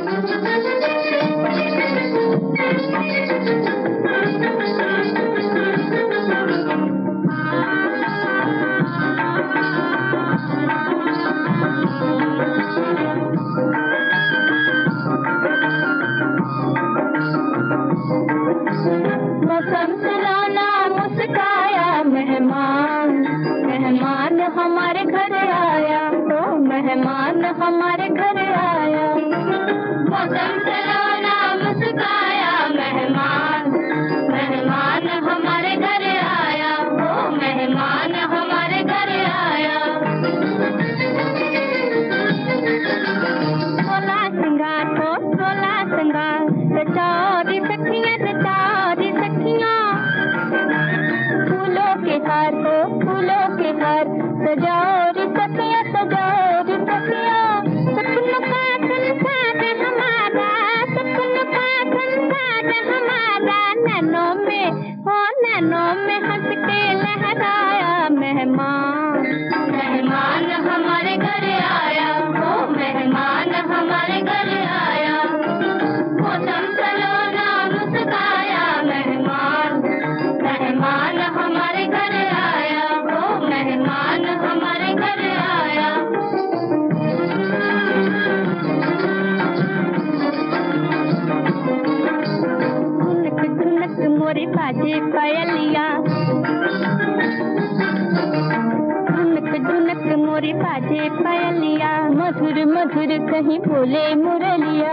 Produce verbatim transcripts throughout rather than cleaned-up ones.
मौसम सुलाना मुस्काया मेहमान, मेहमान हमारे घर आया, तो मेहमान हमारे घर आया। मौसम सुलाना मुस्काया मेहमान, मेहमान हमारे घर आया, तो मेहमान हमारे घर आया। सोलह श्रृंगार को सोलह श्रृंगार, रचौरी सखियाँ रचौरी सखियाँ, फूलों के हार हो फूलों के हार, सजौरी सखियाँ सजौरी सखियाँ। सपनों का संसार हमारा, सपनों का संसार हमारा, नैनों में हो नैनों में हंस के लहराया मेहमान, मेहमान हमारे घर आया, हो मेहमान हमारे घर आया। मौसम सलोना मुस्काया मेहमान, मेहमान हमारे घर आया, हो मेहमान हमारे घर आया। धुनक धुनक मोरी बाजे पायलिया, धुनक धुनक मोरी बाजे पायलिया, मधुर मधुर कहीं बोले मुरलिया।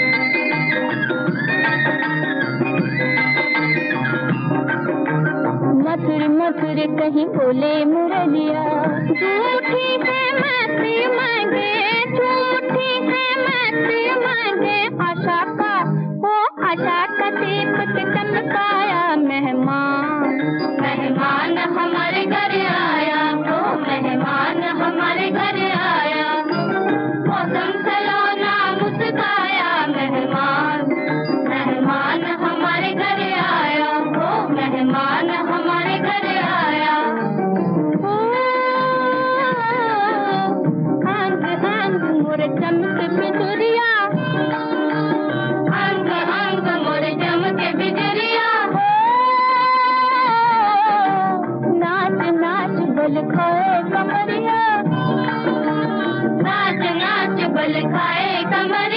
मधुर मधुर कहीं बोले मुरलिया। झूठी है माफी मांगे, झूठी है माफी मांगे, आशा का हो आशा का दीप चमकाया मेहमान, मेहमान हमारे घर आया, हो मेहमान हमारे घर आया। मौसम सलोना मुस्काया मेहमान, मेहमान हमारे घर आया, हो मेहमान हमारे घर आया। ओ अंग अंग मोर चमक बिजुरिया, अंग अंग मोर चमक बिजुरिया। नाच नाच बल खाए कमरिया, नाच नाच बल खाए कमरिया।